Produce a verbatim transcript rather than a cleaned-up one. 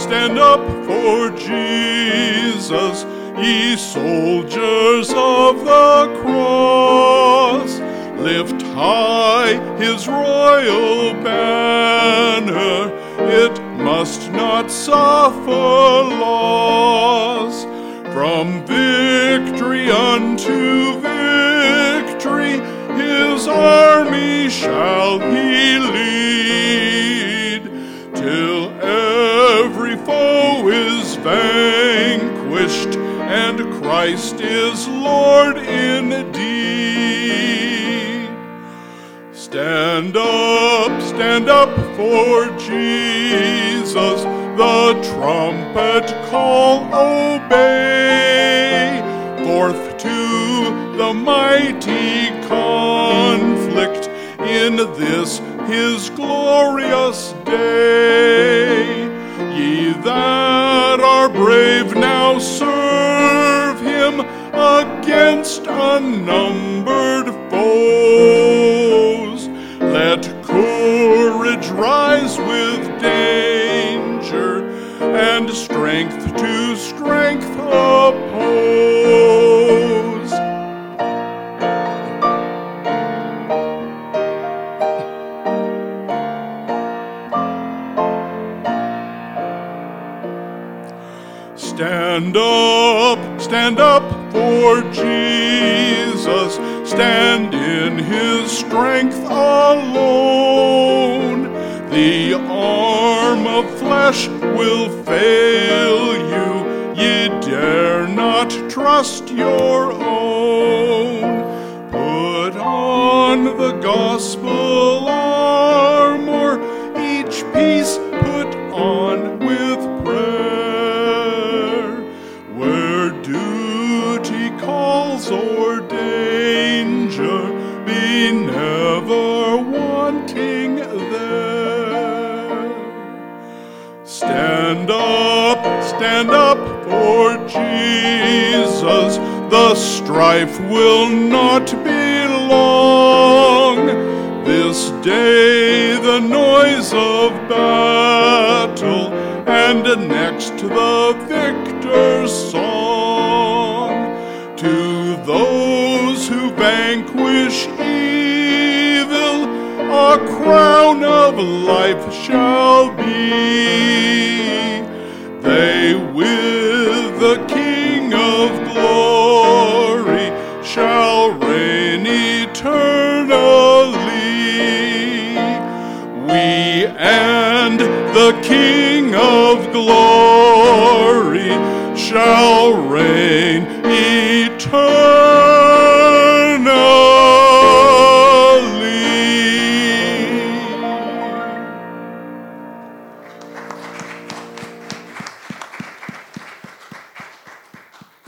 stand up for Jesus, ye soldiers of the cross. Lift high his royal banner, it must not suffer loss. From victory unto victory, his army shall he lead, till every foe is vanquished, and Christ is Lord indeed. Stand up, stand up for Jesus, the trumpet call obey. Forth to the mighty conflict in this his glorious day. Ye that are brave now serve him against unnumbered foes. Let courage rise with danger, and strength to strength oppose. Stand up, stand up for Jesus, stand in his strength alone. The arm of flesh will fail you, ye dare not trust your own. Put on the gospel armor, each piece put on with prayer. Where duty calls or danger, be never wanting there. Stand up, stand up for Jesus, the strife will not be long. This day the noise of battle, and next the victor's song. To those who vanquish evil, a crown of life shall be. They with the King of glory shall reign eternally. We and the King of glory shall reign eternally.